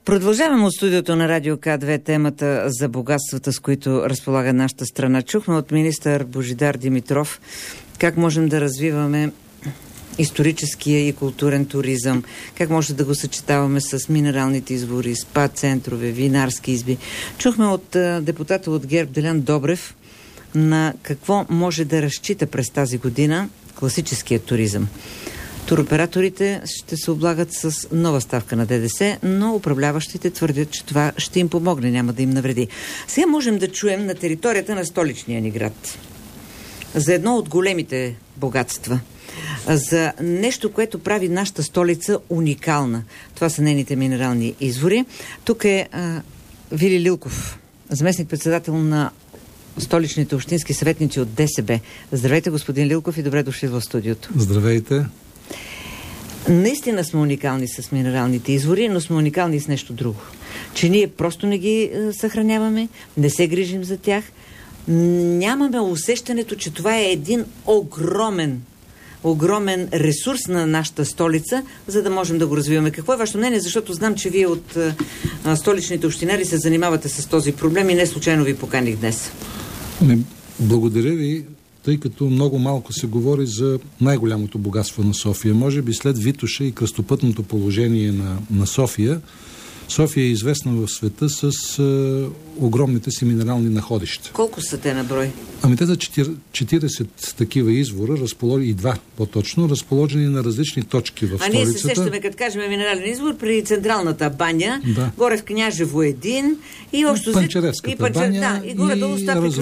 Продължаваме от студиото на Радио К2 темата за богатствата, с които разполага нашата страна. Чухме от министър Божидар Димитров как можем да развиваме историческия и културен туризъм, как може да го съчетаваме с минералните извори, спа центрове, винарски изби. Чухме от депутата от ГЕРБ Делян Добрев на какво може да разчита през тази година класическия туризъм. Туроператорите ще се облагат с нова ставка на ДДС, но управляващите твърдят, че това ще им помогне, няма да им навреди. Сега можем да чуем на територията на столичния ни град за едно от големите богатства, за нещо, което прави нашата столица уникална. Това са нейните минерални извори. Тук е Вили Лилков, заместник-председател на столичните общински съветници от ДСБ. Здравейте, господин Лилков, и добре дошли в студиото. Здравейте. Наистина сме уникални с минералните извори, но сме уникални с нещо друго. Че ние просто не ги съхраняваме, не се грижим за тях. Нямаме усещането, че това е един огромен ресурс на нашата столица, за да можем да го развиваме. Какво е вашето мнение? Защото знам, че вие от столичните общинари се занимавате с този проблем и не случайно ви поканих днес. Благодаря ви, тъй като много малко се говори за най-голямото богатство на София. Може би след Витоша и кръстопътното положение на София, София е известна в света с огромните си минерални находища. Колко са те на брой? Ами те са 40 такива извора, и два по-точно, разположени на различни точки в столицата. А ние се сещаме, като кажем минерален извор, при централната баня, да. Горе в Княжево един, и още Панчаревската баня, и горе-долу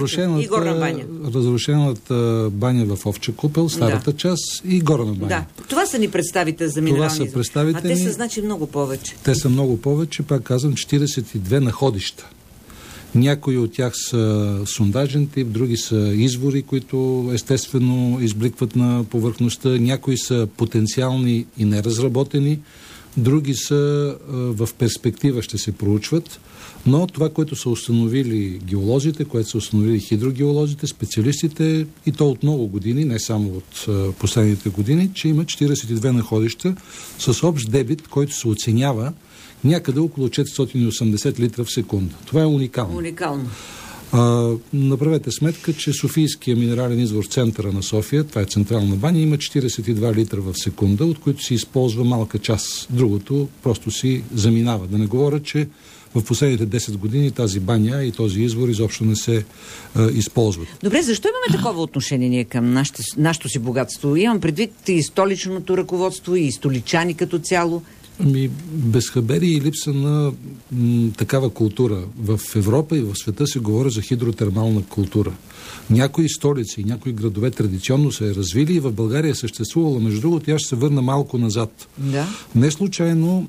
разрушената баня в Овча купел, старата част, и горна баня. Да. Това са ни представите за минерални извори. А те са значи много повече. Те са много повече, пак казвам, 42 находища. Някои от тях са сондажен тип, други са извори, които естествено избликват на повърхността, някои са потенциални и неразработени, други са в перспектива, ще се проучват, но това, което са установили геолозите, което са установили хидрогеолозите, специалистите, и то от много години, не само от последните години, че има 42 находища с общ дебит, който се оценява някъде около 480 литра в секунда. Това е уникално. Направете сметка, че Софийския минерален извор в центъра на София, това е централна баня, има 42 литра в секунда, от които се използва малка част. Другото просто си заминава. Да не говоря, че в последните 10 години тази баня и този извор изобщо не се използват. Добре, защо имаме такова отношение ние към нашето си богатство? Имам предвид и столичното ръководство, и столичани като цяло. Безхаберие и липса на такава култура. В Европа и в света се говори за хидротермална култура. Някои столици и някои градове традиционно са я развили и в България е съществувала. Между другото, аз ще се върна малко назад. Да. Не случайно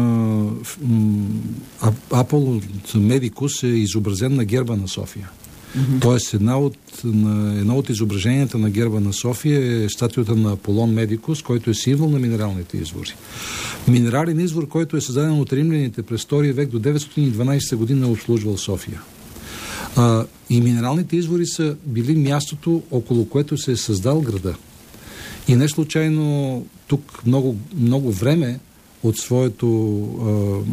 Аполо Медикус е изобразен на герба на София. Тоест, едно от изображенията на герба на София е статуята на Аполон Медикус, който е символ на минералните извори. Минерален извор, който е създаден от римляните през 2 век до 912 година, е обслужвал София. И минералните извори са били мястото, около което се е създал града. И не случайно тук много време от своето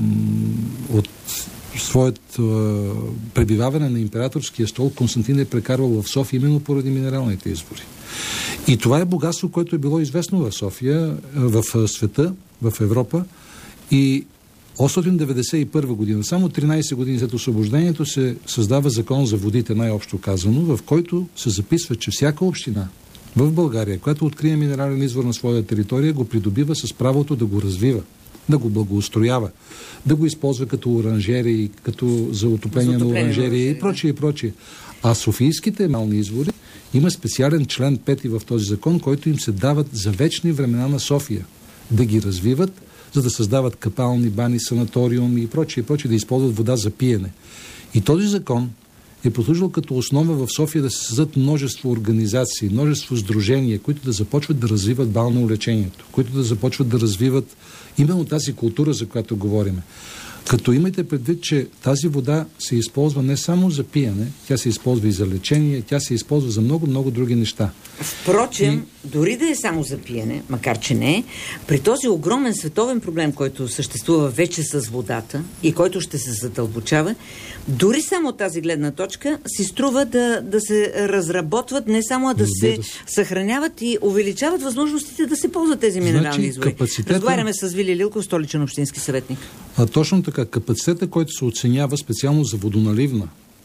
пребиваване на императорския стол Константин е прекарвал в София именно поради минералните извори. И това е богатство, което е било известно в София, в света, в Европа. И 891 година, само 13 години след освобождението, се създава закон за водите, най-общо казано, в който се записва, че всяка община в България, която открие минерален извор на своя територия, го придобива с правото да го развива, да го благоустроява, да го използва като оранжерии, като за отопление на оранжерии и прочие. А софийските минерални извори има специален член 5 в този закон, който им се дават за вечни времена на София. Да ги развиват, за да създават капални, бани, санаториуми и прочие, да използват вода за пиене. И този закон е послужил като основа в София да се създадат множество организации, множество сдружения, които да започват да развиват балнеолечението, които да започват да развиват именно тази култура, за която говорим. Като имайте предвид, че тази вода се използва не само за пиене, тя се използва и за лечение, тя се използва за много други неща. Впрочем, дори да е само за пиене, макар че не, при този огромен световен проблем, който съществува вече с водата и който ще се задълбочава, дори само от тази гледна точка си струва да се разработват, не само да се съхраняват и увеличават възможностите да се ползват тези минерални извори. Разговаряме с Вили Лилков, столичен общински съветник. Точно така. Капацитета, който се оценява специално за водоналивна,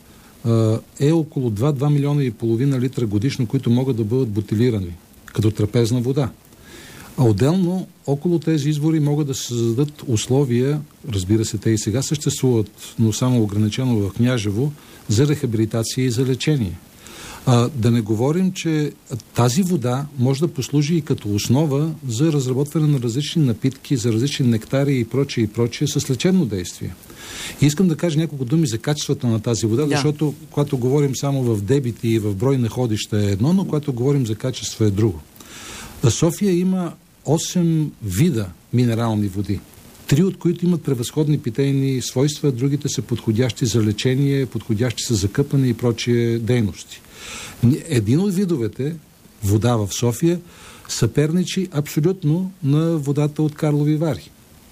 е около 2 милиона и половина литра годишно, които могат да бъдат бутилирани като трапезна вода. А отделно, около тези извори могат да се създадат условия, разбира се, те и сега съществуват, но само ограничено в Княжево, за рехабилитация и за лечение. Да не говорим, че тази вода може да послужи и като основа за разработване на различни напитки, за различни нектари и прочие с лечебно действие. И искам да кажа няколко думи за качествата на тази вода, защото когато говорим само в дебити и в брой находища е едно, но когато говорим за качество е друго. София има 8 вида минерални води. 3 от които имат превъзходни питейни свойства, другите са подходящи за лечение, подходящи са за къпане и прочие дейности. Един от видовете, вода в София, съперничи абсолютно на водата от Карлови Вари.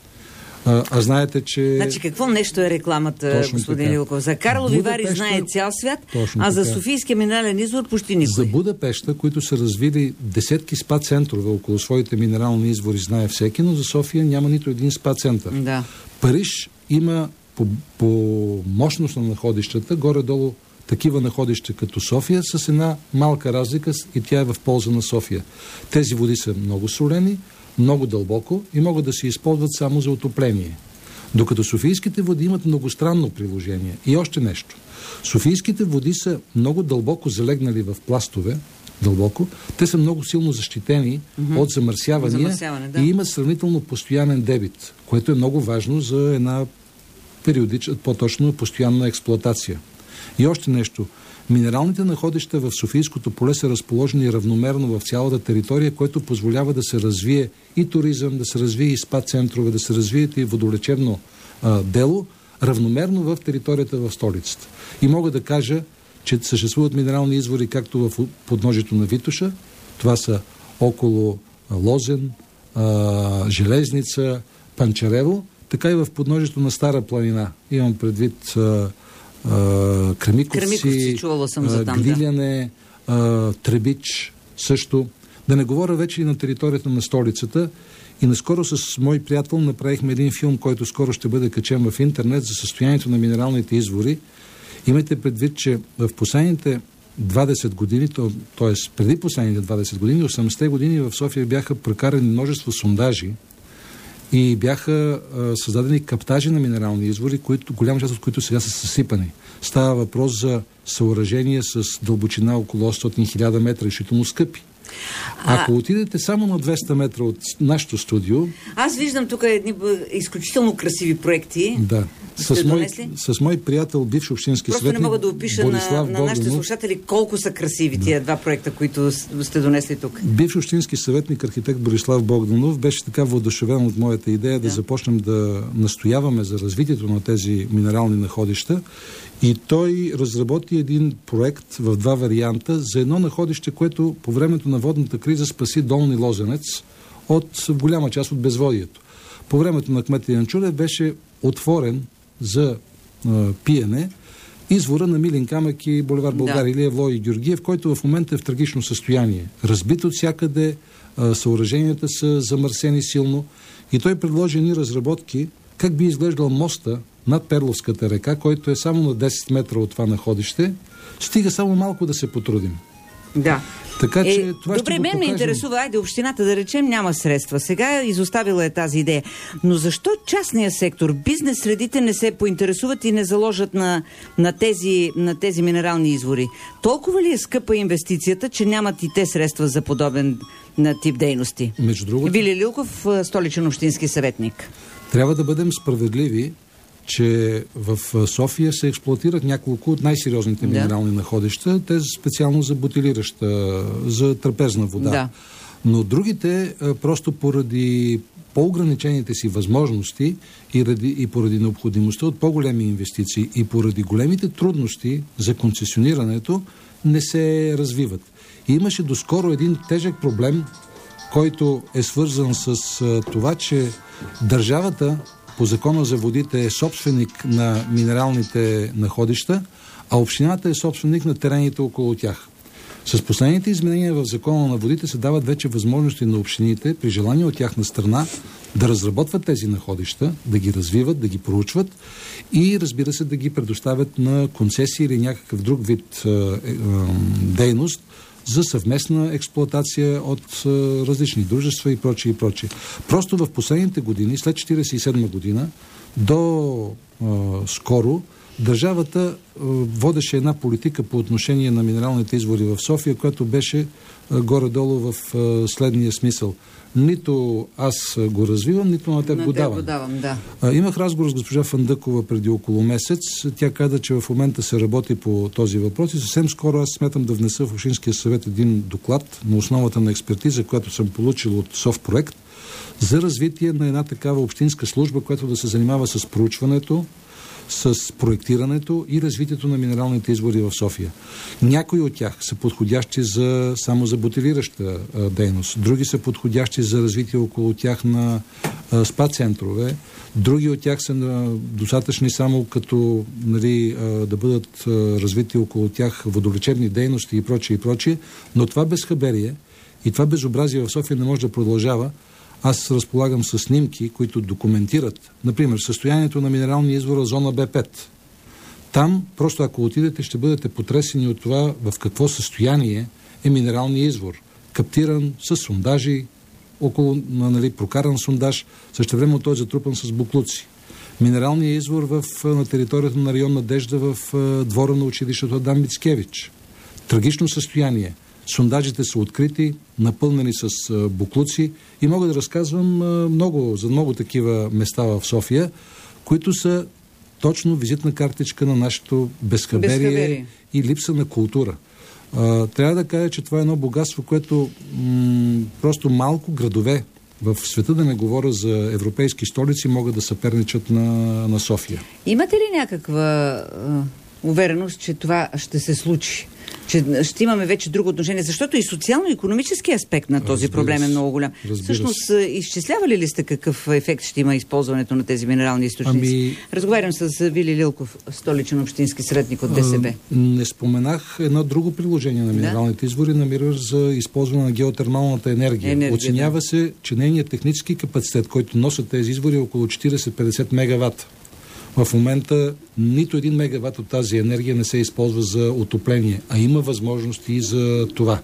Знаете, че... Значи какво нещо е рекламата, точно господин Лилков? За Карлови Вари знае цял свят, за Софийския минерален извор почти никой. За Будапеща, които са развили десетки спа центрове около своите минерални извори, знае всеки, но за София няма нито един спа център. Да. Париж има по мощност на находищата, горе-долу такива находища като София, с една малка разлика и тя е в полза на София. Тези води са много солени, много дълбоко и могат да се използват само за отопление. Докато софийските води имат многостранно приложение. И още нещо. Софийските води са много дълбоко залегнали в пластове, те са много силно защитени от замърсявания и имат сравнително постоянен дебит, което е много важно за една по-точно постоянна експлоатация. И още нещо. Минералните находища в Софийското поле са разположени равномерно в цялата територия, което позволява да се развие и туризъм, да се развие и спа центрове, да се развие и водолечебно дело, равномерно в територията в столицата. И мога да кажа, че съществуват минерални извори както в подножието на Витоша, това са около Лозен, Железница, Панчарево, така и в подножието на Стара планина. Имам предвид Кремиковци, Глиляне, Требич също. Да не говоря вече и на територията на столицата. И наскоро с мой приятел направихме един филм, който скоро ще бъде качен в интернет за състоянието на минералните извори. Имайте предвид, че в последните 20 години, т.е. преди последните 20 години, 80-те години в София бяха прекарани множество сондажи и бяха създадени каптажи на минерални извори, голяма част от които сега са съсипани. Става въпрос за съоръжение с дълбочина около 800-1000 метра, решително скъпи. Ако отидете само на 200 метра от нашото студио... Аз виждам тук едни изключително красиви проекти. Да. С мой приятел, бивш общински съветник Просто не мога да опиша на нашите слушатели колко са красиви тия два проекта, които сте донесли тук. Бивш общински съветник, архитект Борислав Богданов, беше така въодушевен от моята идея да започнем да настояваме за развитието на тези минерални находища. И той разработи един проект в 2 варианта за едно находище, което по времето на водната криза спаси Долни Лозенец от голяма част от безводието. По времето на кмета Янчурев беше отворен за пиене извора на Милин камък и булевар България или Евлой и Георгиев, който в момента е в трагично състояние. Разбит от всякъде, съоръженията са замърсени силно и той предложи ни разработки как би изглеждал моста над Перловската река, който е само на 10 метра от това находище. Стига само малко да се потрудим. Да. Така, че това добре, мен ме интересува, айде общината да речем няма средства. Сега изоставила е тази идея. Но защо частния сектор, бизнес средите не се поинтересуват и не заложат на тези минерални извори? Толкова ли е скъпа инвестицията, че нямат и те средства за подобен тип дейности? Между другото, Вили Лилков, столичен общински съветник. Трябва да бъдем справедливи, че в София се експлоатират няколко от най-сериозните минерални находища. Те специално за бутилираща, за трапезна вода. Но другите, просто поради по-ограничените си възможности и поради необходимостта от по-големи инвестиции и поради големите трудности за концесионирането, не се развиват. И имаше доскоро един тежък проблем, който е свързан с това, че държавата по Закона за водите е собственик на минералните находища, а общината е собственик на терените около тях. С последните изменения в Закона на водите се дават вече възможности на общините, при желание от тяхна страна, да разработват тези находища, да ги развиват, да ги проучват и, разбира се, да ги предоставят на концесии или някакъв друг вид дейност за съвместна експлоатация от различни дружества и прочие и прочие. Просто в последните години, след 1947 година, до скоро, държавата водеше една политика по отношение на минералните извори в София, която беше горе-долу в следния смисъл. Нито аз го развивам, нито на теб го давам. Да. Имах разговор с госпожа Фандъкова преди около месец. Тя каза, че в момента се работи по този въпрос и съвсем скоро аз смятам да внеса в Общинския съвет един доклад на основата на експертиза, която съм получил от Софпроект, за развитие на една такава общинска служба, която да се занимава с проучването, с проектирането и развитието на минералните извори в София. Някои от тях са подходящи само за бутилираща дейност, други са подходящи за развитие около тях на спа-центрове, други от тях са достатъчни само като да бъдат развити около тях водолечебни дейности и прочие, но това безхаберие и това безобразие в София не може да продължава. Аз разполагам с снимки, които документират, например, състоянието на минералния извор в зона Б5. Там, просто ако отидете, ще бъдете потресени от това в какво състояние е минералния извор. Каптиран с сондажи, прокаран сондаж, същевременно той е затрупан с буклуци. Минералният извор на територията на район Надежда в двора на училището Адам Мицкевич. Трагично състояние. Сондажите са открити, напълнени с буклуци и мога да разказвам за много такива места в София, които са точно визитна картичка на нашето безхаберие и липса на култура. Трябва да кажа, че това е едно богатство, което просто малко градове в света, да не говоря за европейски столици, могат да съперничат на София. Имате ли някаква увереност, че това ще се случи? Че ще имаме вече друго отношение, защото и социално-икономически аспект на този проблем е много голям. Всъщност, изчислявали ли сте какъв ефект ще има използването на тези минерални източници? Разговарям с Вили Лилков, столичен общински съветник от ДСБ. Не споменах едно друго приложение на минералните извори, намира за използване на геотермалната енергия. Оценява се, че нейният технически капацитет, който носят тези извори, е около 40-50 мегаватта. В момента нито 1 мегаватт от тази енергия не се използва за отопление, а има възможности и за това.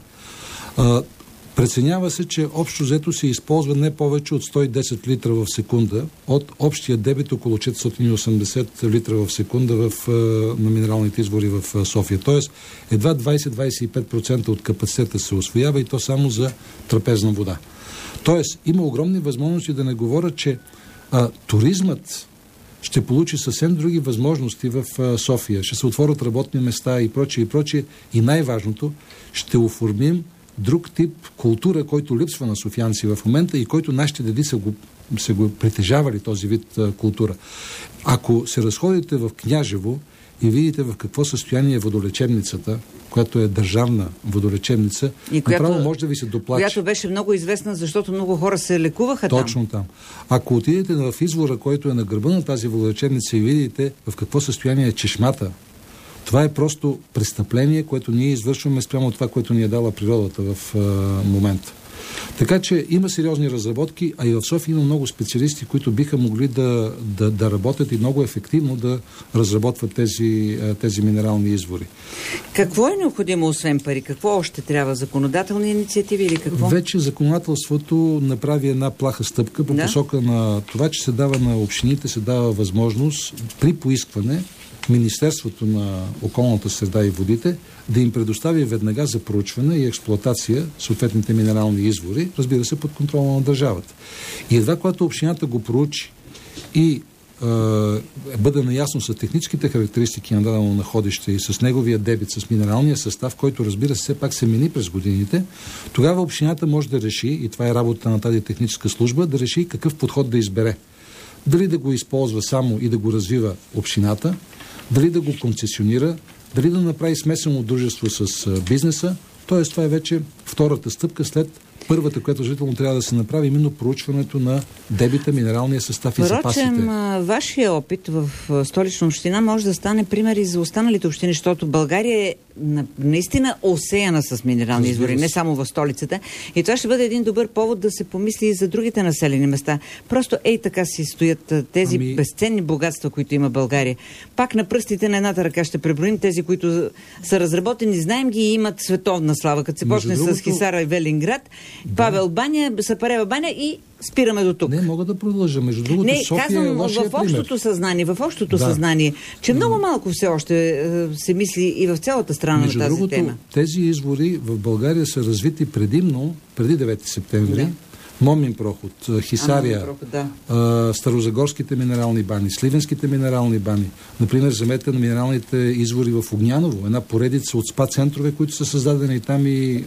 Преценява се, че общо взето се използва не повече от 110 литра в секунда от общия дебит около 480 литра в секунда на минералните извори в София. Тоест едва 20-25% от капацитета се усвоява и то само за трапезна вода. Тоест има огромни възможности, да не говоря, че туризмът ще получи съвсем други възможности в София. Ще се отворят работни места и прочие. И най-важното, ще оформим друг тип култура, който липсва на софиянци в момента и който нашите деди са го притежавали, този вид култура. Ако се разходите в Княжево и видите в какво състояние е водолечебницата, която е държавна водолечебница, направо може да ви се доплаче. Която беше много известна, защото много хора се лекуваха там. Точно там. Ако отидете в извора, който е на гърба на тази водолечебница и видите в какво състояние е чешмата, това е просто престъпление, което ние извършваме спрямо това, което ни е дала природата в момента. Така че има сериозни разработки, а и в София има много специалисти, които биха могли да работят и много ефективно да разработват тези минерални извори. Какво е необходимо освен пари? Какво още трябва? Законодателни инициативи или какво? Вече законодателството направи една плаха стъпка по посока на това, че се дава на общините, се дава възможност при поискване Министерството на околната среда и водите да им предостави веднага за проучване и експлоатация съответните минерални извори, разбира се, под контрола на държавата. И едва когато общината го проучи и бъде наясно с техническите характеристики на дадено находище и с неговия дебит, с минералния състав, който, разбира се, все пак се мени през годините, тогава общината може да реши, и това е работа на тази техническа служба, да реши какъв подход да избере. Дали да го използва само и да го развива общината, дали да го концесионира, дали да направи смесено дружество с бизнеса. Тоест, това е вече втората стъпка след първата, която желателно трябва да се направи, именно проучването на дебита, минералния състав и запасите. Впрочем, вашия опит в Столична община може да стане пример и за останалите общини, защото България е наистина осеяна с минерални извори, не само в столицата. И това ще бъде един добър повод да се помисли и за другите населени места. Просто така си стоят тези безценни богатства, които има България. Пак на пръстите на едната ръка ще преброим тези, които са разработени, знаем ги и имат световна слава. Като се почне с Хисара и Велинград, Павел Баня, Сапарева Баня и спираме до тук. Не, мога да продължа. Между другото, София казвам, е лошия в общото съзнание, че много малко все още се мисли и в цялата страна на тази тема. Тези извори в България са развити предимно преди 9 септември. Да. Момин проход, Хисария, Старозагорските минерални бани, Сливенските минерални бани. Например, вземете на минералните извори в Огняново, една поредица от спа-центрове, които са създадени там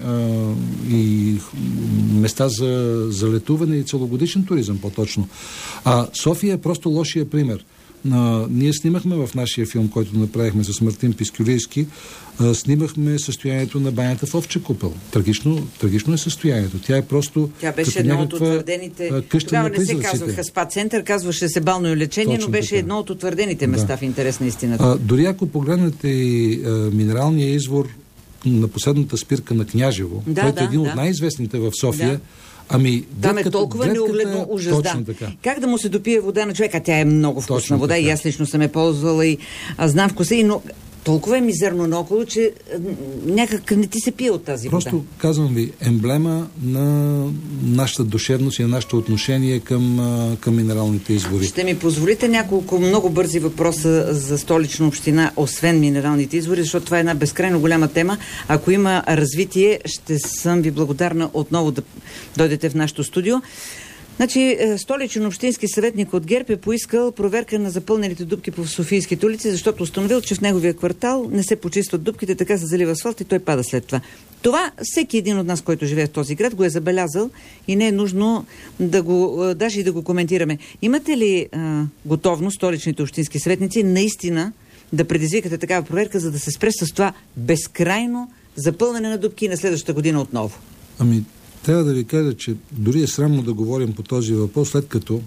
и места за летуване и целогодишен туризъм по-точно. А София е просто лошия пример. Ние снимахме в нашия филм, който направихме с Мартин Пискюлийски, снимахме състоянието на банята в Овча купел. Трагично е състоянието. Тя е просто... Тя беше едно от утвърдените... Тогава не се казваха спа-център, казваше се бално лечение, но беше едно от утвърдените места в интерес на истината. Дори ако погледнете минералния извор на последната спирка на Княжево, който е един от най-известните в София, там е толкова неогледно ужас. Как да му се допие вода на човека? Тя е много вкусна вода и аз лично съм я ползвала и знам вкуса, но толкова е мизерно наоколо, че някак не ти се пие от тази вода. Просто казвам ви, емблема на нашата душевност и на нашето отношение към минералните извори. Ще ми позволите няколко много бързи въпроса за Столична община, освен минералните извори, защото това е една безкрайно голяма тема. Ако има развитие, ще съм ви благодарна отново да дойдете в нашото студио. Значи, столичен общински съветник от ГЕРБ е поискал проверка на запълнените дупки по Софийските улици, защото установил, че в неговия квартал не се почистват дупките, така се залива асфалт и той пада след това. Това всеки един от нас, който живее в този град, го е забелязал и не е нужно даже и да го коментираме. Имате ли готовност, столичните общински съветници, наистина да предизвикате такава проверка, за да се спре с това безкрайно запълнене на дупки на следващата година отново? Трябва да ви кажа, че дори е срамно да говорим по този въпрос, след като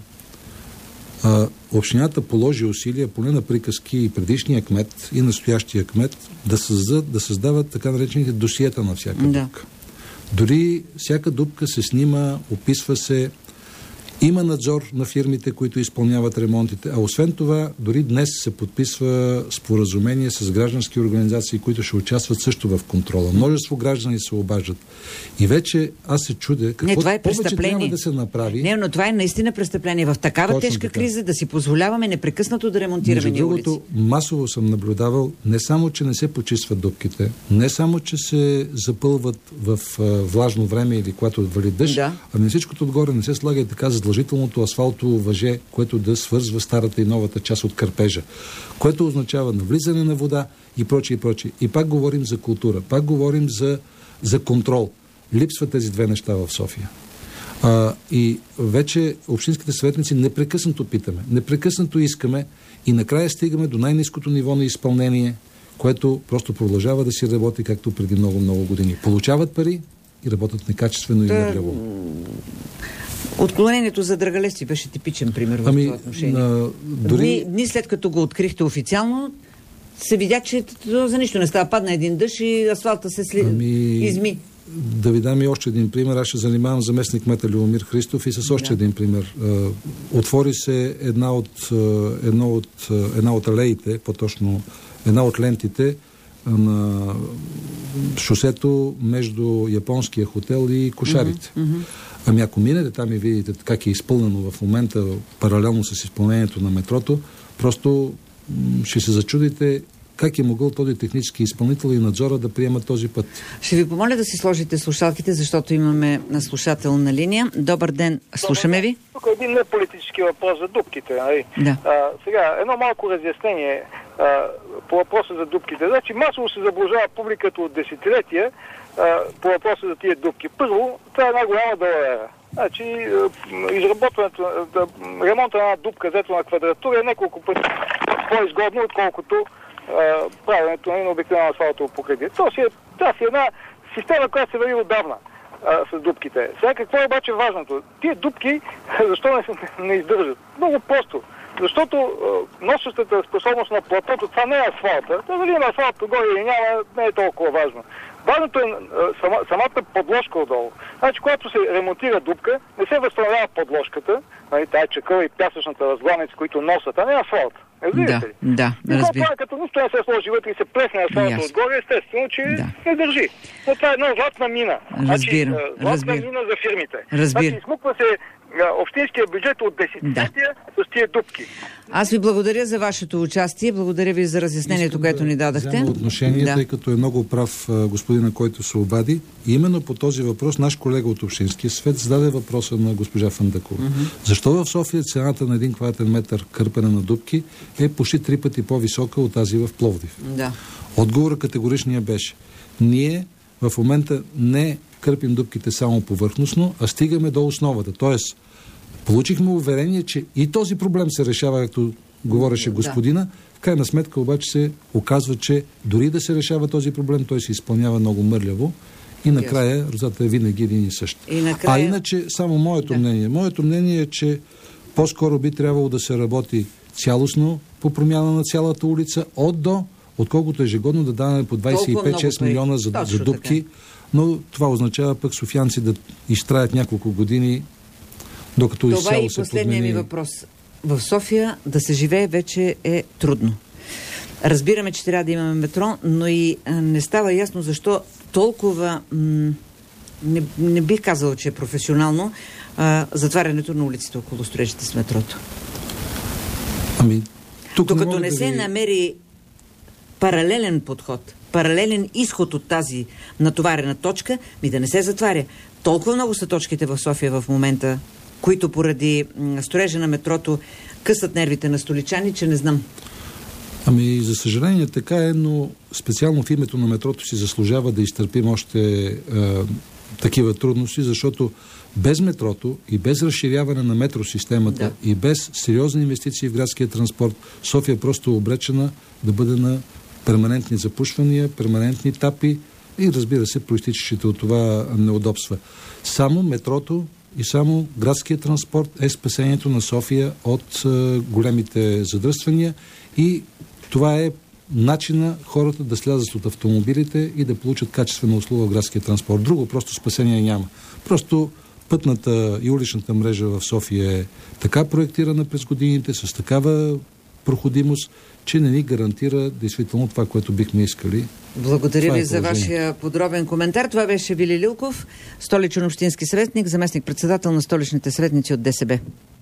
общината положи усилия, поне на приказки и предишния кмет, и настоящия кмет, да създават така наречените досиета на всяка дупка. Дори всяка дупка се снима, описва се, има надзор на фирмите, които изпълняват ремонтите, а освен това, дори днес се подписва споразумение с граждански организации, които ще участват също в контрола. Множество граждани се обаждат. И вече аз се чудя какво повече трябва да се направи. Не, но това е наистина престъпление. В такава тежка криза да си позволяваме непрекъснато да ремонтираме ни улици. Между другото, масово съм наблюдавал не само, че не се почистват дупките, не само, че се запълват в влажно време или когато вали дъжд, а на всичкото отгоре не се слага и така задължителното асфалтово въже, което да свързва старата и новата част от кърпежа, което означава навлизане на вода и прочие, и прочие. И пак говорим за култура, пак говорим за контрол. Липсват тези две неща в София. И вече общинските съветници непрекъснато питаме, непрекъснато искаме и накрая стигаме до най-ниското ниво на изпълнение, което просто продължава да си работи както преди много години. Получават пари и работят некачествено и мъдрево. Отклонението за Драгалевци беше типичен пример в това отношение. Дни след като го открихте официално, се видя, че за нищо не става. Падна един дъжд и асфалта се изми. Да ви дам и още един пример. Аз ще занимавам заместник кмета Любомир Христов и с още един пример. Отвори се една от алеите, по-точно една от лентите на шосето между японския хотел и Кошарите. Ако минете там и видите как е изпълнено в момента паралелно с изпълнението на метрото, просто ще се зачудите как е могъл този технически изпълнител и надзора да приемат този път. Ще ви помоля да си сложите слушалките, защото имаме слушател на линия. Добър ден, слушаме ви. Тук е един неполитически въпрос за дупките. Нали? Да. Сега, едно малко разяснение по въпроса за дупките. Значи масово се заблуждава публиката от десетилетия по въпроса за тия дупки. Първо, това е една голяма далавера. Значи, изработването, ремонта на една дупка, взето на квадратура, е няколко пъти по-изгодно, отколкото правенето на обикновено асфалтово покритие. Това си е една система, която се върви отдавна с дупките. Сега какво е обаче важното? Тия дупки, защо не издържат? Много просто. Защото носещата способност на платното, това не е асфалта. Това дали има асфалт горе или няма, не е толкова важно. Важното е самата подложка отдолу. Значи, когато се ремонтира дупка, не се възстановява подложката, нали, тая чакъла и пясъчната разглавница, които носят, а не асфалт. Разбирате ли? Да, разбира. Като нищо не се сложи вътре и се плесне асфалта отгоре, естествено, че не държи. Но това е една златна мина. Златна мина за фирмите. Значи, измуква се общинския бюджет от десетилетия с тия дупки. Аз ви благодаря за вашето участие, благодаря ви за разяснението, което ни дадахте. Взема отношение, тъй като е много прав господина, който се обади. И именно по този въпрос наш колега от Общинския съвет зададе въпроса на госпожа Фандъкова. Защо в София цената на 1 квадратен метър кърпене на дупки е почти 3 пъти по-висока от тази в Пловдив? Да. Отговорът категоричния беше: ние в момента не кърпим дупките само повърхностно, а стигаме до основата. Тоест, получихме уверение, че и този проблем се решава, както говореше господина. В крайна сметка обаче се оказва, че дори да се решава този проблем, той се изпълнява много мърляво и накрая резултатът е винаги един и същ. А иначе, само моето мнение. Моето мнение е, че по-скоро би трябвало да се работи цялостно по промяна на цялата улица от до, отколкото ежегодно да даваме по 25-6 милиона за дупки. Така. Но това означава пък софиянци да изтраят няколко години, докато изцяло се подмени. Това е и последния ми въпрос. В София да се живее вече е трудно. Разбираме, че трябва да имаме метро, но и не става ясно защо толкова, не бих казала, че е професионално, затварянето на улиците около строежите с метрото. Докато не се намери паралелен подход, паралелен изход от тази натоварена точка, да не се затваря. Толкова много са точките в София в момента, които поради строежа на метрото късат нервите на столичани, че не знам. За съжаление така е, но специално в името на метрото си заслужава да изтърпим още такива трудности, защото без метрото и без разширяване на метросистемата и без сериозни инвестиции в градския транспорт, София просто е обречена да бъде на перманентни запушвания, перманентни тапи и, разбира се, проистичащите от това неудобства. Само метрото и само градският транспорт е спасението на София от големите задръствания и това е начина хората да слязат от автомобилите и да получат качествена услуга в градския транспорт. Друго просто спасение няма. Просто пътната и уличната мрежа в София е така проектирана през годините, с такава проходимост, че не ни гарантира действително това, което бихме искали. Благодаря ви за вашия подробен коментар. Това беше Вили Лилков, столичен общински съветник, заместник-председател на столичните съветници от ДСБ.